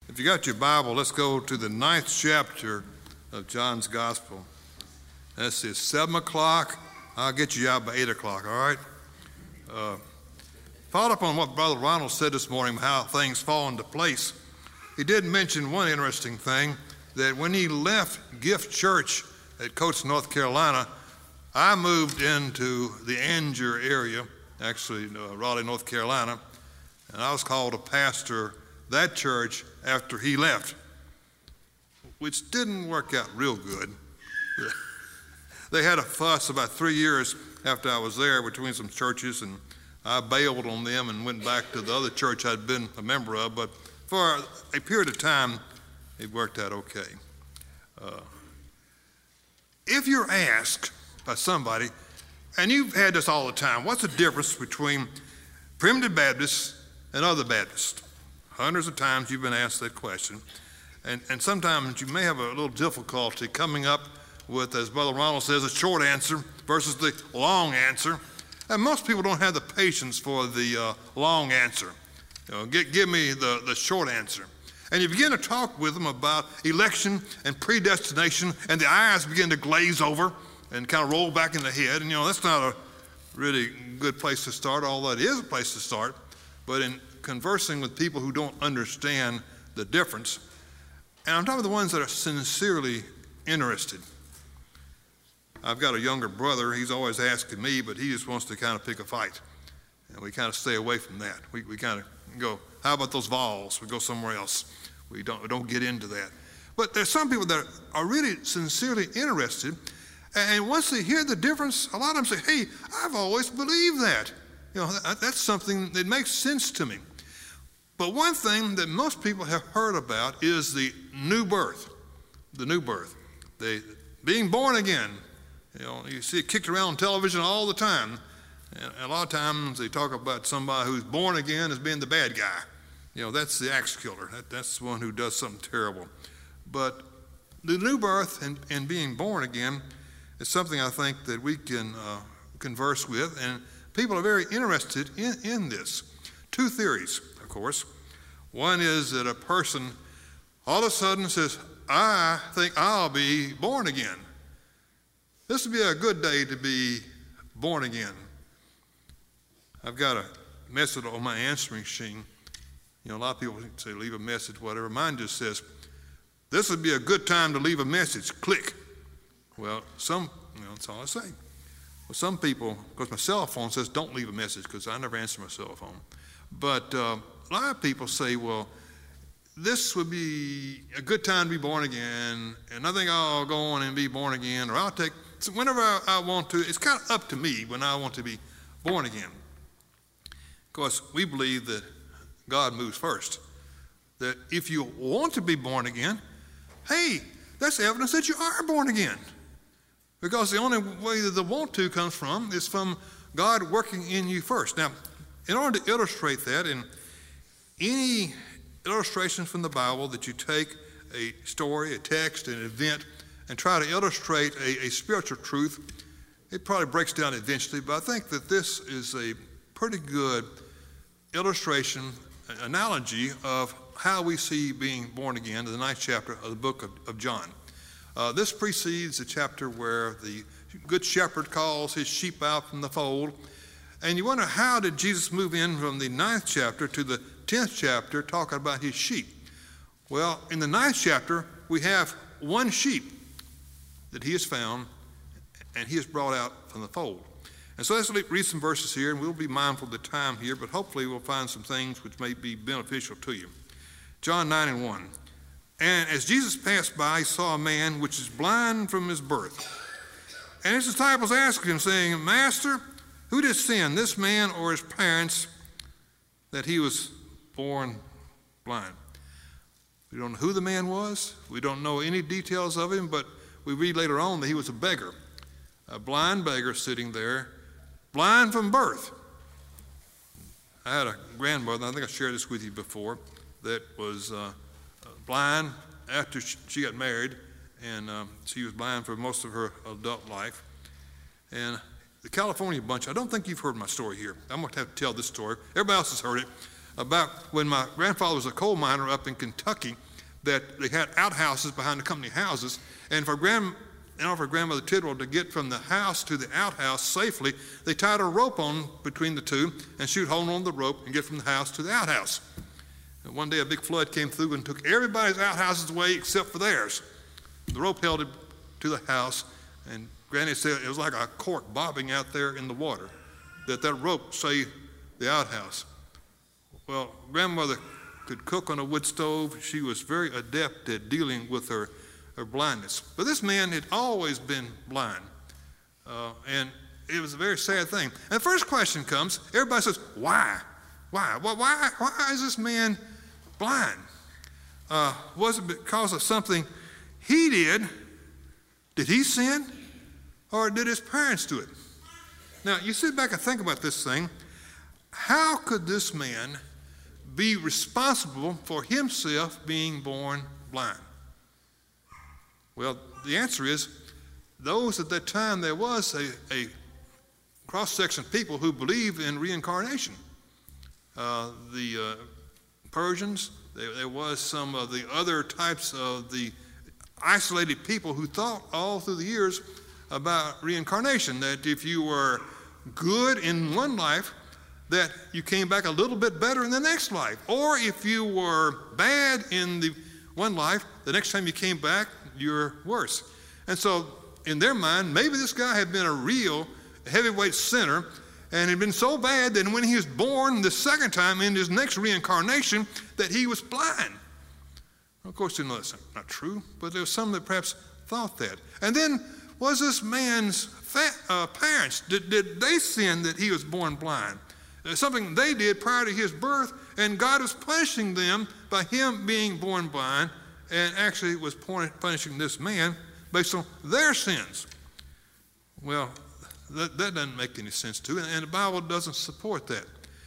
If you got your Bible, let's go to the 9th chapter of John's Gospel. This is 7 o'clock. I'll get you out by 8 o'clock, all right? Followed up on what Brother Ronald said this morning, how things fall into place. He did mention one interesting thing, that when he left Gift Church at Coates, North Carolina, I moved into the Angier area, actually Raleigh, North Carolina, and I was called to pastor that church after he left, which didn't work out real good. They had a fuss about 3 years after I was there between some churches, and I bailed on them and went back to the other church I'd been a member of, but for a period of time, it worked out okay. If you're asked by somebody, and you've had this all the time, what's the difference between Primitive Baptists and other Baptists? Hundreds of times you've been asked that question, and sometimes you may have a little difficulty coming up with, as Brother Ronald says, a short answer versus the long answer. And most people don't have the patience for the long answer. Give me the short answer. And you begin to talk with them about election and predestination, and the eyes begin to glaze over and kind of roll back in the head. And that's not a really good place to start, although it is a place to start. But in conversing with people who don't understand the difference, and I'm talking about the ones that are sincerely interested. I've got a younger brother. He's always asking me, but he just wants to kind of pick a fight. And we kind of stay away from that. We kind of go, how about those Vols? We go somewhere else. We don't get into that. But there's some people that are really sincerely interested, and once they hear the difference, a lot of them say, hey, I've always believed that. That's something that makes sense to me. But one thing that most people have heard about is the new birth. The new birth. Being born again. You see it kicked around on television all the time. And a lot of times they talk about somebody who's born again as being the bad guy. That's the axe killer. That's the one who does something terrible. But the new birth and being born again is something I think that we can converse with. And people are very interested in this. Two theories, of course. One is that a person all of a sudden says, I think I'll be born again. This would be a good day to be born again. I've got a message on my answering machine. A lot of people say leave a message, whatever. Mine just says, this would be a good time to leave a message. Click. Well, that's all I say. Well, some people, because my cell phone says don't leave a message because I never answer my cell phone. But a lot of people say, well, this would be a good time to be born again, and I think I'll go on and be born again, or I'll take, so whenever I want to. It's kind of up to me when I want to be born again. Of course, we believe that God moves first. That if you want to be born again, hey, that's evidence that you are born again. Because the only way that the want to comes from is from God working in you first. Now, in order to illustrate that, in any illustration from the Bible that you take a story, a text, an event, and try to illustrate a spiritual truth, it probably breaks down eventually, but I think that this is a pretty good illustration, analogy of how we see being born again in the 9th chapter of the book of John. This precedes the chapter where the good shepherd calls his sheep out from the fold. And you wonder, how did Jesus move in from the 9th chapter to the 10th chapter talking about his sheep? Well, in the 9th chapter, we have one sheep that he has found, and he has brought out from the fold. And so let's read some verses here, and we'll be mindful of the time here, but hopefully we'll find some things which may be beneficial to you. John 9:1. And as Jesus passed by, he saw a man which is blind from his birth. And his disciples asked him, saying, Master, who did sin, this man or his parents, that he was born blind? We don't know who the man was. We don't know any details of him, but we read later on that he was a beggar, a blind beggar sitting there, blind from birth. I had a grandmother, I think I shared this with you before, that was blind after she got married, and she was blind for most of her adult life. And the California bunch, I don't think you've heard my story here. I'm going to have to tell this story. Everybody else has heard it. about when my grandfather was a coal miner up in Kentucky, that they had outhouses behind the company houses, and for Grandmother Tidwell to get from the house to the outhouse safely, they tied a rope on between the two, and she'd hold on the rope and get from the house to the outhouse. And one day a big flood came through and took everybody's outhouses away except for theirs. The rope held it to the house, and Granny said it was like a cork bobbing out there in the water, that rope saved the outhouse. Well, Grandmother could cook on a wood stove. She was very adept at dealing with her blindness. But this man had always been blind, and it was a very sad thing. And the first question comes, everybody says, why? Why is this man blind? Was it because of something he did? Did he sin? Or did his parents do it? Now, you sit back and think about this thing. How could this man be responsible for himself being born blind? Well, the answer is, those at that time, there was a cross-section of people who believed in reincarnation. The Persians, there was some of the other types of the isolated people who thought all through the years about reincarnation, that if you were good in one life, that you came back a little bit better in the next life. Or if you were bad in the one life, the next time you came back, you're worse. And so in their mind, maybe this guy had been a real heavyweight sinner and had been so bad that when he was born the second time in his next reincarnation, that he was blind. Of course, you know that's not true, but there was some that perhaps thought that. And then, was this man's parents, did they sin that he was born blind? Something they did prior to his birth, and God was punishing them by him being born blind, and actually was punishing this man based on their sins. Well, that doesn't make any sense to it, and the Bible doesn't support that.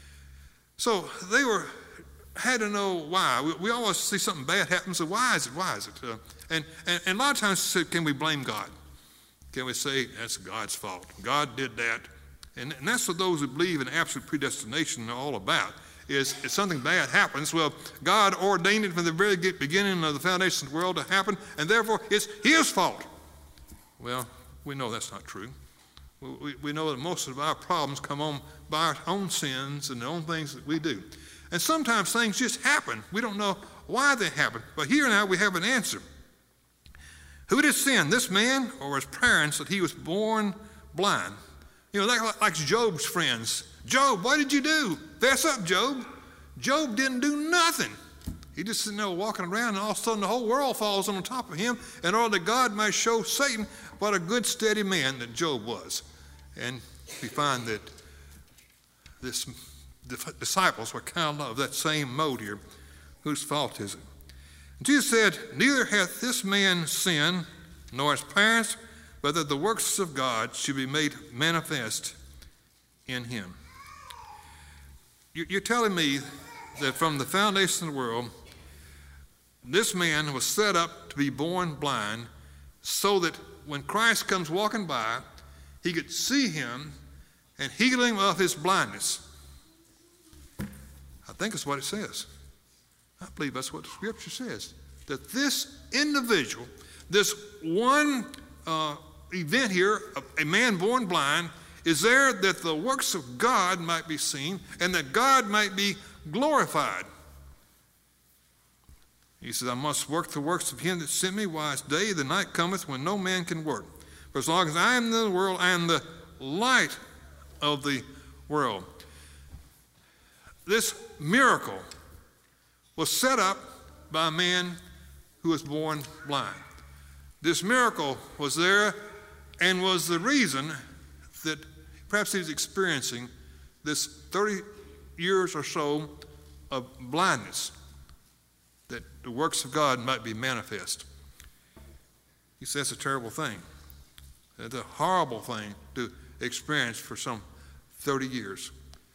So they had to know why. We always see something bad happen, so why is it? And a lot of times, can we blame God? Can we say, that's God's fault? God did that. And that's what those who believe in absolute predestination are all about, is if something bad happens, well, God ordained it from the very beginning of the foundation of the world to happen, and therefore it's his fault. Well, we know that's not true. We know that most of our problems come on by our own sins and the own things that we do. And sometimes things just happen. We don't know why they happen. But here now we have an answer. Who did sin, this man or his parents, that he was born blind? You know, like Job's friends. Job, what did you do? Fess up, Job. Job didn't do nothing. He just sitting there walking around, and all of a sudden the whole world falls on top of him in order that God might show Satan what a good, steady man that Job was. And we find that the disciples were kind of that same mode here. Whose fault is it? And Jesus said, neither hath this man sinned, nor his parents, but that the works of God should be made manifest in him. You're telling me that from the foundation of the world, this man was set up to be born blind so that when Christ comes walking by, he could see him and heal him of his blindness. I think that's what it says. I believe that's what the Scripture says. That this individual, this one event here, a man born blind, is there that the works of God might be seen and that God might be glorified. He says, I must work the works of him that sent me while it's day, the night cometh when no man can work. For as long as I am in the world, I am the light of the world. This miracle was set up by a man who was born blind. This miracle was there and was the reason that perhaps he was experiencing this 30 years or so of blindness, that the works of God might be manifest. He says it's a terrible thing. It's a horrible thing to experience for some 30 years.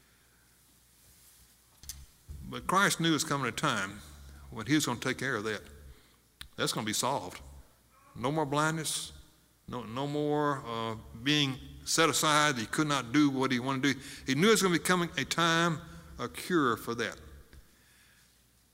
But Christ knew there was coming a time when he was going to take care of that. That's going to be solved. No more blindness, no more being set aside. He could not do what he wanted to do. He knew it was going to be coming a time, a cure for that.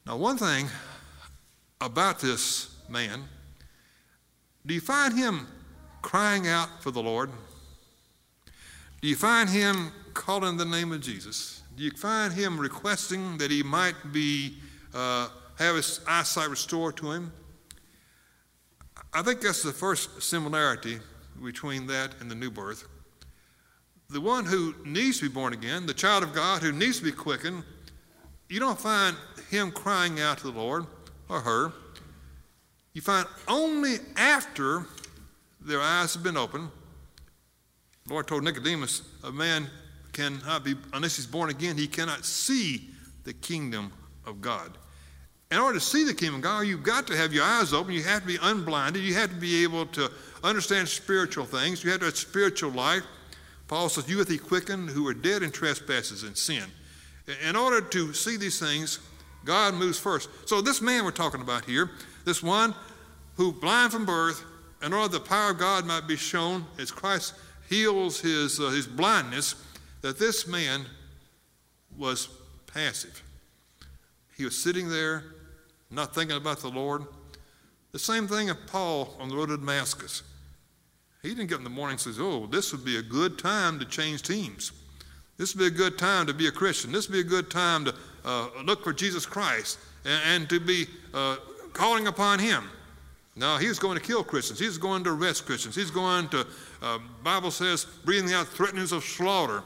Now, one thing about this man, do you find him crying out for the Lord? Do you find him calling the name of Jesus? Do you find him requesting that he might have his eyesight restored to him? I think that's the first similarity between that and the new birth. The one who needs to be born again, the child of God who needs to be quickened, you don't find him crying out to the Lord or her. You find only after their eyes have been opened. The Lord told Nicodemus, a man cannot be, unless he's born again, he cannot see the kingdom of God. In order to see the kingdom of God, you've got to have your eyes open. You have to be unblinded. You have to be able to understand spiritual things. You have to have spiritual life. Paul says, you hath he quickened who are dead in trespasses and sin. In order to see these things, God moves first. So this man we're talking about here, this one who blind from birth, in order the power of God might be shown as Christ heals his blindness, that this man was passive. He was sitting there, not thinking about the Lord. The same thing of Paul on the road to Damascus. He didn't get up in the morning and says, oh, this would be a good time to change teams. This would be a good time to be a Christian. This would be a good time to look for Jesus Christ and to be calling upon him. No, he was going to kill Christians. He was going to arrest Christians. He's going to, Bible says, breathing out threatenings of slaughter.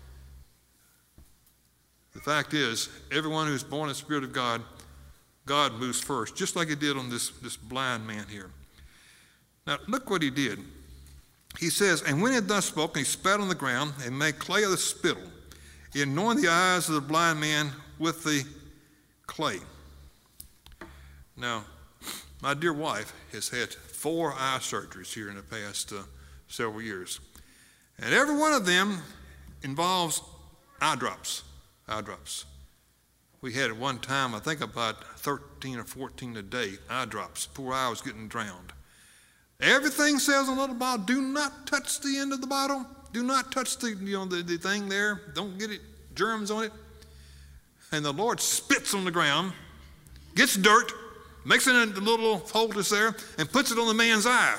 The fact is, everyone who's born in the Spirit of God, God moves first, just like he did on this blind man here. Now, look what he did. He says, and when he had thus spoken, he spat on the ground and made clay of the spittle. He anointed the eyes of the blind man with the clay. Now, my dear wife has had 4 eye surgeries here in the past several years. And every one of them involves eye drops. Eye drops. We had at one time, I think about 13 or 14 a day, eye drops. Poor eye was getting drowned. Everything says on the little bottle, do not touch the end of the bottle. Do not touch the thing there. Don't get germs on it. And the Lord spits on the ground, gets dirt, makes it into the little hole that's there, and puts it on the man's eye.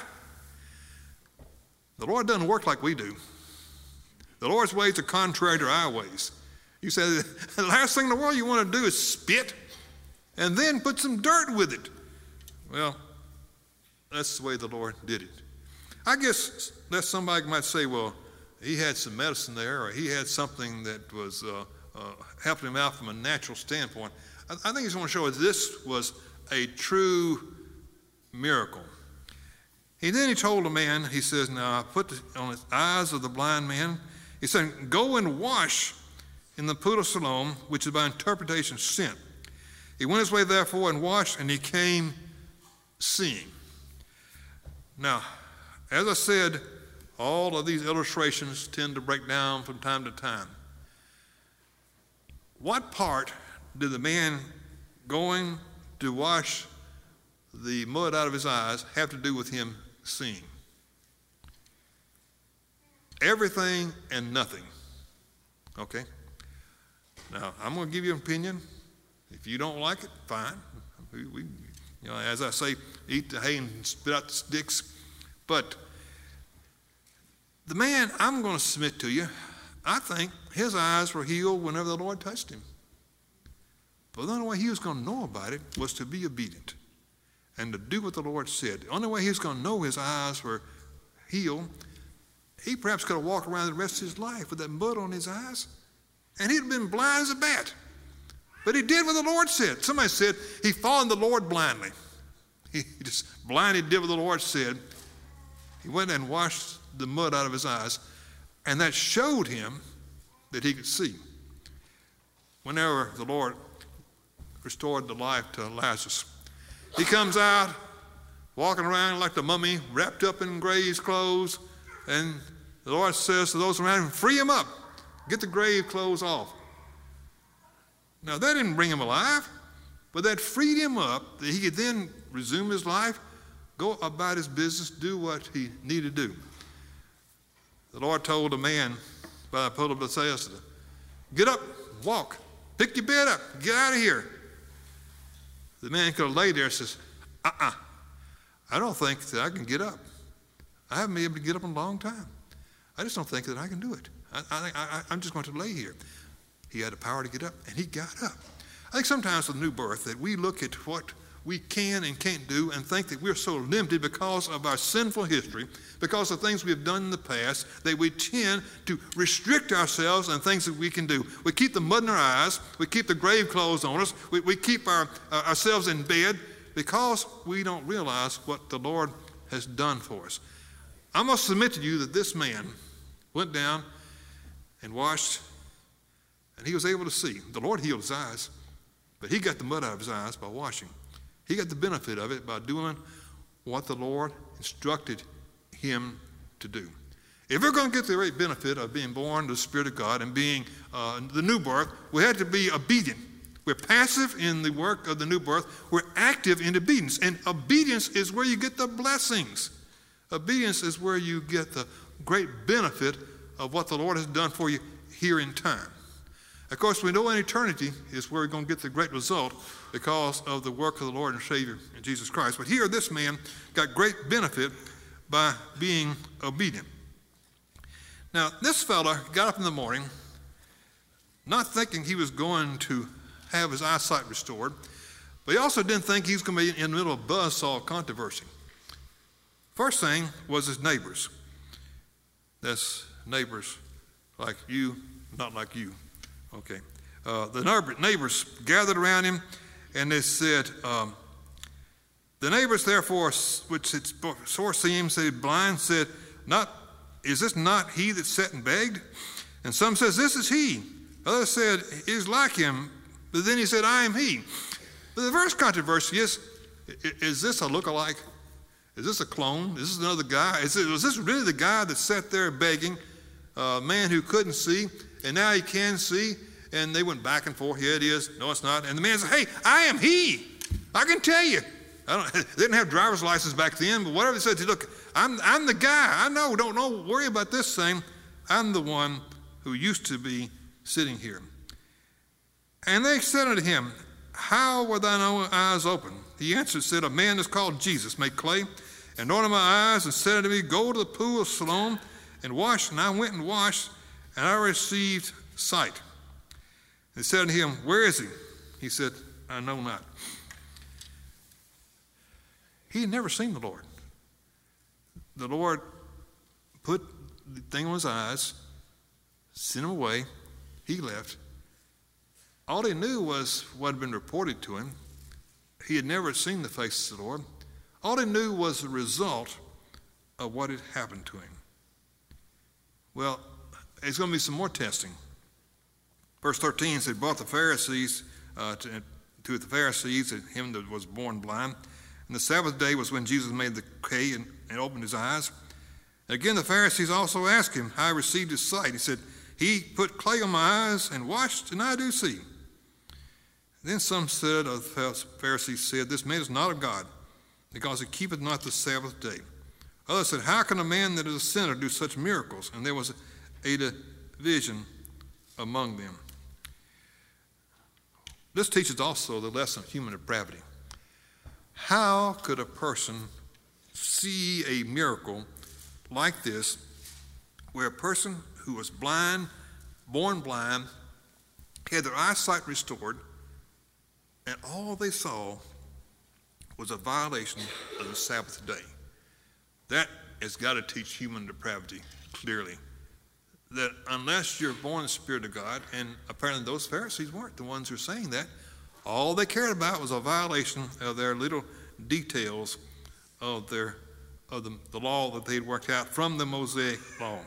The Lord doesn't work like we do. The Lord's ways are contrary to our ways. You say, the last thing in the world you want to do is spit and then put some dirt with it. Well, that's the way the Lord did it. I guess that somebody might say, well, he had some medicine there, or he had something that was helping him out from a natural standpoint. I think he's going to show us this was a true miracle. Then he told the man, he says, now I put on his eyes of the blind man, he said, go and wash in the pool of Siloam, which is by interpretation sent. He went his way therefore and washed, and he came seeing. Now, as I said, all of these illustrations tend to break down from time to time. What part did the man going to wash the mud out of his eyes have to do with him seeing? Everything and nothing. Okay? Now, I'm going to give you an opinion. If you don't like it, fine. As I say, eat the hay and spit out the sticks. But the man, I'm going to submit to you, I think his eyes were healed whenever the Lord touched him. But the only way he was going to know about it was to be obedient and to do what the Lord said. The only way he was going to know his eyes were healed, he perhaps could have walked around the rest of his life with that mud on his eyes, and he'd have been blind as a bat. But he did what the Lord said. Somebody said he followed the Lord blindly. He just blindly did what the Lord said. He went and washed the mud out of his eyes, and that showed him that he could see. Whenever the Lord restored the life to Lazarus, he comes out walking around like the mummy, wrapped up in grave clothes, and the Lord says to those around him, free him up, get the grave clothes off. Now, that didn't bring him alive, but that freed him up that he could then resume his life, go about his business, do what he needed to do. The Lord told a man by the pool of Bethesda, get up, walk, pick your bed up, get out of here. The man could have laid there and says, I don't think that I can get up. I haven't been able to get up in a long time. I just don't think that I can do it. I'm just going to lay here. He had the power to get up, and he got up. I think sometimes with new birth that we look at what we can and can't do and think that we're so limited because of our sinful history, because of things we've done in the past, that we tend to restrict ourselves and things that we can do. We keep the mud in our eyes. We keep the grave clothes on us. We keep ourselves in bed because we don't realize what the Lord has done for us. I must submit to you that this man went down and washed, and he was able to see. The Lord healed his eyes, but he got the mud out of his eyes by washing. He got the benefit of it by doing what the Lord instructed him to do. If we're going to get the great benefit of being born to the Spirit of God and being the new birth, we have to be obedient. We're passive in the work of the new birth. We're active in obedience. And obedience is where you get the blessings. Obedience is where you get the great benefit of what the Lord has done for you here in time. Of course, we know in eternity is where we're going to get the great result because of the work of the Lord and Savior Jesus Christ. But here, this man got great benefit by being obedient. Now, this fella got up in the morning not thinking he was going to have his eyesight restored, but he also didn't think he was going to be in the middle of a buzzsaw controversy. First thing was his neighbors. That's neighbors like you, not like you. Okay. The neighbors gathered around him, and they said, the neighbors therefore, which its source seems, said, blind, said, is this not he that sat and begged? And some says, this is he. Others said, it is like him. But then he said, I am he. But the first controversy is this a lookalike? Is this a clone? Is this another guy? Was this really the guy that sat there begging, a man who couldn't see, and now he can see? And they went back and forth. Yeah, it is. No, it's not. And the man said, hey, I am he. I can tell you. They didn't have driver's license back then, but whatever they said, look, I'm the guy. I know. Don't worry about this thing. I'm the one who used to be sitting here. And they said unto him, how were thine eyes open? He answered, said, a man is called Jesus made clay, and anointed my eyes, and said unto me, go to the pool of Siloam and wash. And I went and washed, and I received sight. They said unto him, where is he? He said, I know not. He had never seen the Lord. The Lord put the thing on his eyes, sent him away. He left. All he knew was what had been reported to him. He had never seen the face of the Lord. All he knew was the result of what had happened to him. Well, there's going to be some more testing. Verse 13 said, brought the Pharisees to the Pharisees, and him that was born blind. And the Sabbath day was when Jesus made the clay and opened his eyes. And again, the Pharisees also asked him how he received his sight. He said, he put clay on my eyes and washed, and I do see. Then some said of the Pharisees said, this man is not of God, because he keepeth not the Sabbath day. Others said, how can a man that is a sinner do such miracles? And there was a division among them. This teaches also the lesson of human depravity. How could a person see a miracle like this, where a person who was blind, born blind, had their eyesight restored, and all they saw was a violation of the Sabbath day? That has got to teach human depravity clearly. That unless you're born in the Spirit of God, and apparently those Pharisees weren't the ones who were saying that, all they cared about was a violation of their little details of the law that they'd worked out from the Mosaic law.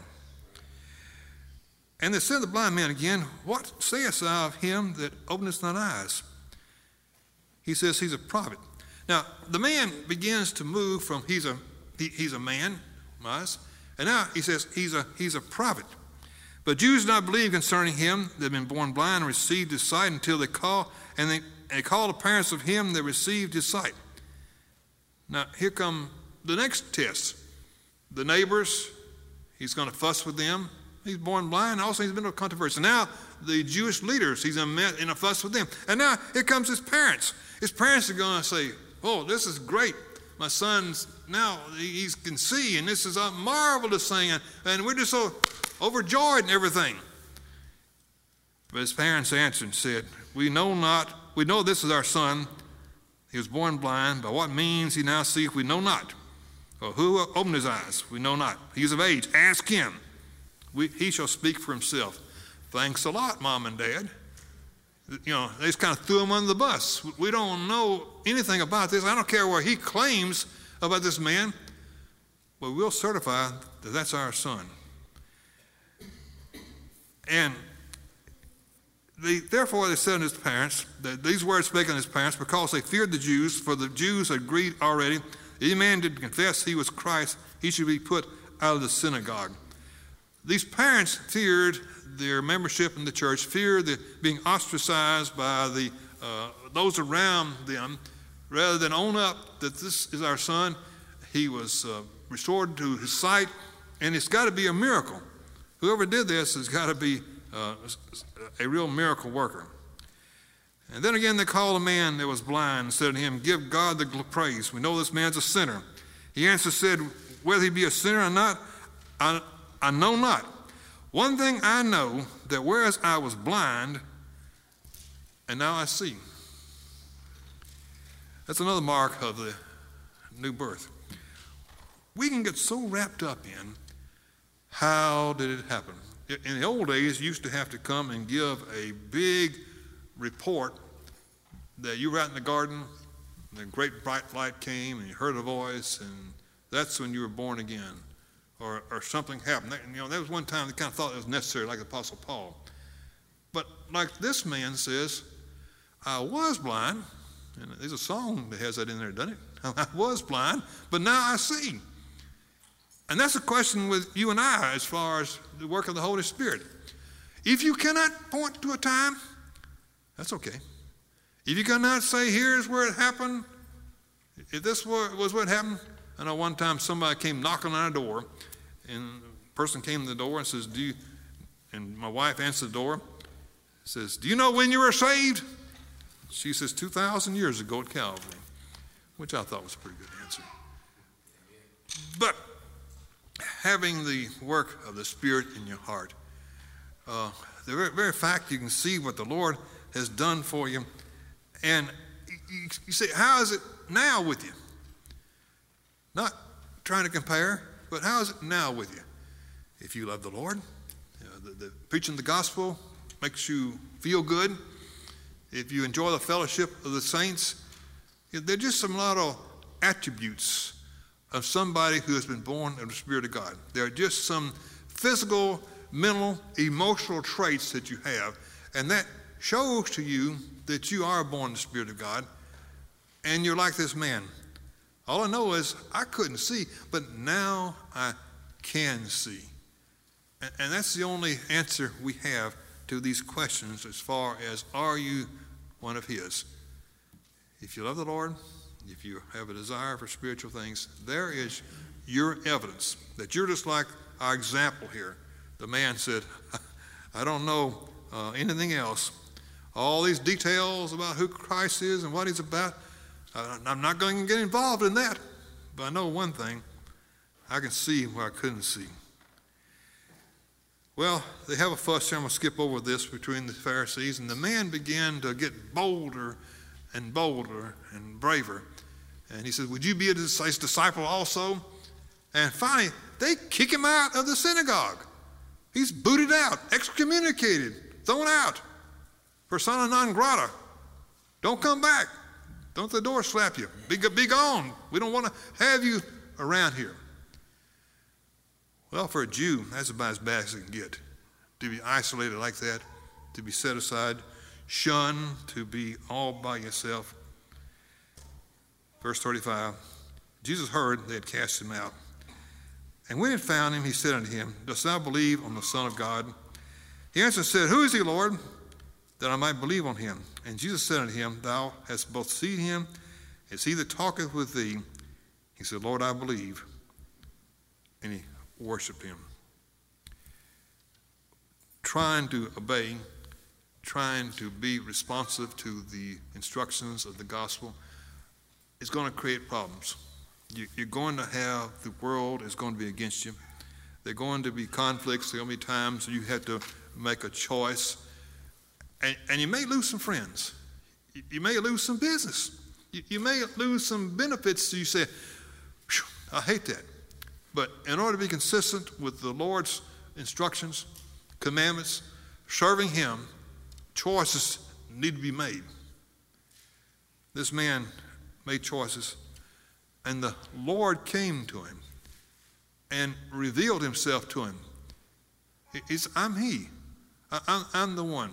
And they said to the blind man again, what sayest thou of him that openeth thine eyes? He says he's a prophet. Now, the man begins to move from he's a man, and now he says he's a prophet. But Jews did not believe concerning him that had been born blind and received his sight until they called the parents of him that received his sight. Now, here come the next test. The neighbors, he's going to fuss with them. He's born blind. Also, he's been in a controversy. Now, the Jewish leaders, he's in a fuss with them. And now, here comes his parents. His parents are going to say, oh, this is great. My son's now, he can see, and this is a marvelous thing, and we're just so overjoyed and everything. But his parents answered and said, we know this is our son. He was born blind. By what means he now seeth, we know not. Or who opened his eyes? We know not. He is of age. Ask him. He shall speak for himself. Thanks a lot, Mom and Dad. You know, they just kind of threw him under the bus. We don't know anything about this. I don't care what he claims about this man, but we'll certify that that's our son. And therefore they said unto his parents, that these words spake unto his parents, because they feared the Jews, for the Jews had agreed already, if any man did confess he was Christ, he should be put out of the synagogue. These parents feared their membership in the church, feared being ostracized by those around them, rather than own up that this is our son. He was restored to his sight, and it's got to be a miracle. Whoever did this has got to be a real miracle worker. And then again they called a man that was blind and said to him, give God the praise. We know this man's a sinner. He answered, said, whether he be a sinner or not, I know not. One thing I know, that whereas I was blind, and now I see. That's another mark of the new birth. We can get so wrapped up in how did it happen. In the old days, you used to have to come and give a big report that you were out in the garden, and the great bright light came, and you heard a voice, and that's when you were born again, or something happened. That was one time they kind of thought it was necessary, like the Apostle Paul. But like this man says, I was blind, and there's a song that has that in there, doesn't it? I was blind, but now I see. And that's a question with you and I as far as the work of the Holy Spirit. If you cannot point to a time, that's okay. If you cannot say, here's where it happened, if this was what happened. I know one time somebody came knocking on our door, and the person came to the door and says, and my wife answered the door, says, do you know when you were saved? She says, 2,000 years ago at Calvary, which I thought was a pretty good answer. But having the work of the Spirit in your heart, the very fact you can see what the Lord has done for you, and you say, how is it now with you? Not trying to compare, but how is it now with you? If you love the Lord, the preaching the gospel makes you feel good. If you enjoy the fellowship of the saints, there are just some lot of attributes of somebody who has been born of the Spirit of God. There are just some physical, mental, emotional traits that you have, and that shows to you that you are born of the Spirit of God, and you're like this man. All I know is I couldn't see, but now I can see. And that's the only answer we have to these questions as far as, are you one of His? If you love the Lord, if you have a desire for spiritual things, there is your evidence that you're just like our example here. The man said, I don't know anything else. All these details about who Christ is and what He's about, I'm not going to get involved in that. But I know one thing, I can see where I couldn't see. Well, they have a fuss here. I'm going to skip over this between the Pharisees. And the man began to get bolder and bolder and braver. And he said, would you be his disciple also? And finally, they kick him out of the synagogue. He's booted out, excommunicated, thrown out. Persona non grata. Don't come back. Don't the door slap you. Be gone. We don't want to have you around here. Well, for a Jew, that's about as bad as it can get. To be isolated like that, to be set aside, shunned, to be all by yourself. Verse 35, Jesus heard they had cast him out. And when he had found him, he said unto him, dost thou believe on the Son of God? He answered and said, who is he, Lord, that I might believe on him? And Jesus said unto him, thou hast both seen him, as he that talketh with thee. He said, Lord, I believe. And he worshiped him. Trying to obey trying to be responsive to the instructions of the gospel is going to create problems. You're going to have, the world is going to be against you. There are going to be conflicts. There are going to be times you have to make a choice. And you may lose some friends. You may lose some business. You may lose some benefits. You say, I hate that. But in order to be consistent with the Lord's instructions, commandments, serving Him, choices need to be made. This man made choices, and the Lord came to him and revealed Himself to him. I'm He. I'm the one.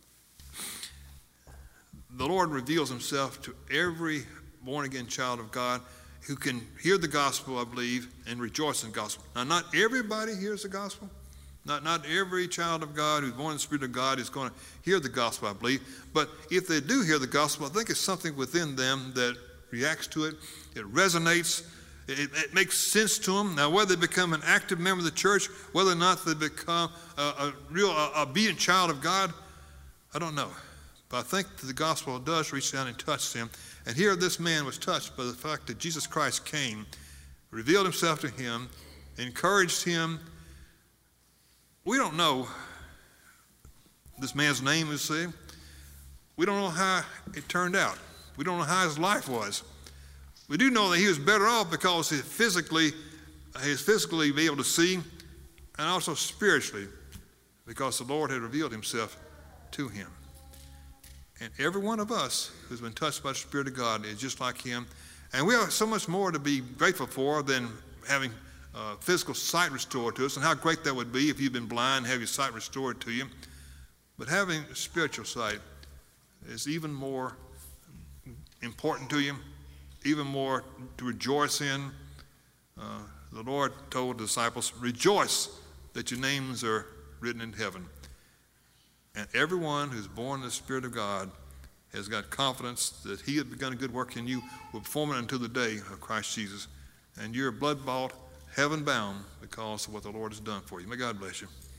The Lord reveals Himself to every born-again child of God who can hear the gospel, I believe, and rejoice in the gospel. Now, not everybody hears the gospel. Not every child of God who's born in the Spirit of God is going to hear the gospel, I believe. But if they do hear the gospel, I think it's something within them that reacts to it. It resonates. It makes sense to them. Now, whether they become an active member of the church, whether or not they become a real obedient child of God, I don't know. But I think that the gospel does reach down and touch them. And here this man was touched by the fact that Jesus Christ came, revealed Himself to him, encouraged him. We don't know this man's name, is saved. We don't know how it turned out. We don't know how his life was. We do know that he was better off because he was physically be able to see, and also spiritually, because the Lord had revealed Himself to him. And every one of us who's been touched by the Spirit of God is just like him. And we have so much more to be grateful for than having physical sight restored to us, and how great that would be if you've been blind, have your sight restored to you. But having spiritual sight is even more important to you, even more to rejoice in. The Lord told the disciples, rejoice that your names are written in heaven. And everyone who's born in the Spirit of God has got confidence that He has begun a good work in you, will perform it until the day of Christ Jesus. And you're blood-bought, heaven-bound because of what the Lord has done for you. May God bless you.